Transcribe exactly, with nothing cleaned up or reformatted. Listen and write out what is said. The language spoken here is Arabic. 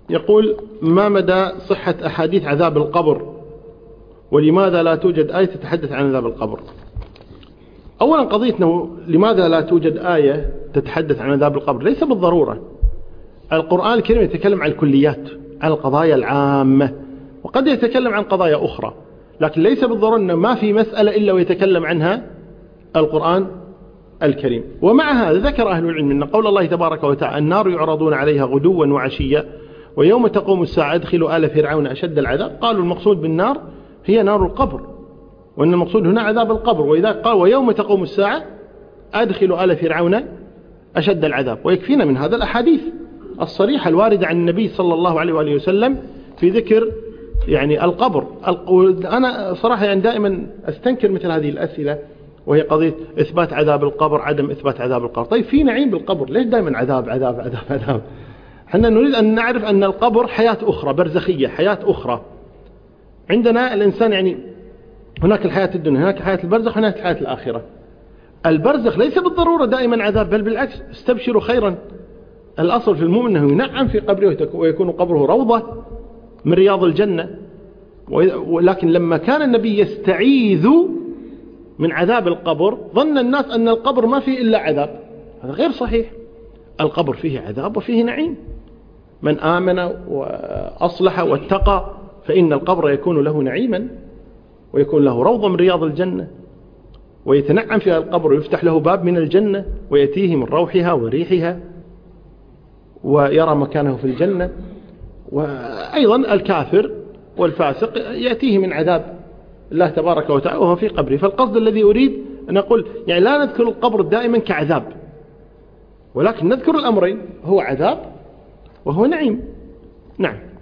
يقول: ما مدى صحة أحاديث عذاب القبر، ولماذا لا توجد آية تتحدث عن عذاب القبر؟ أولا قضيتنا لماذا لا توجد آية تتحدث عن عذاب القبر ليس بالضرورة. القرآن الكريم يتكلم عن الكليات، عن القضايا العامة، وقد يتكلم عن قضايا أخرى، لكن ليس بالضرورة أن ما في مسألة إلا ويتكلم عنها القرآن الكريم. ومع هذا ذكر أهل العلم أن قول الله تبارك وتعالى: النار يعرضون عليها غدوا وعشيا ويوم تقوم الساعة أدخلوا آل فرعون أشد العذاب. قالوا المقصود بالنار هي نار القبر، وأن المقصود هنا عذاب القبر. وإذا قال ويوم تقوم الساعة أدخلوا آل فرعون أشد العذاب. ويكفينا من هذا الأحاديث الصريحة الواردة عن النبي صلى الله عليه وآله وسلم في ذكر يعني القبر. أنا صراحة يعني دائما أستنكر مثل هذه الأسئلة، وهي قضية إثبات عذاب القبر، عدم إثبات عذاب القبر. طيب في نعيم بالقبر، ليش دائما عذاب عذاب عذاب عذاب؟ حنا نريد أن نعرف أن القبر حياة أخرى برزخية، حياة أخرى. عندنا الإنسان يعني هناك الحياة الدنيا، هناك حياة البرزخ، هناك حياة الآخرة. البرزخ ليس بالضرورة دائما عذاب، بل بالعكس استبشروا خيرا. الأصل في المؤمن أنه ينعم في قبره ويكون قبره روضة من رياض الجنة. ولكن لما كان النبي يستعيذ من عذاب القبر ظن الناس أن القبر ما فيه إلا عذاب. هذا غير صحيح. القبر فيه عذاب وفيه نعيم. من آمن وأصلح واتقى فإن القبر يكون له نعيما، ويكون له روضة من رياض الجنة، ويتنعم فيها القبر، ويفتح له باب من الجنة ويأتيه من روحها وريحها، ويرى مكانه في الجنة. وأيضا الكافر والفاسق يأتيه من عذاب الله تبارك وتعالى وهو في قبره. فالقصد الذي أريد أن أقول يعني لا نذكر القبر دائما كعذاب، ولكن نذكر الأمرين، هو عذاب وهو نعيم. نعم.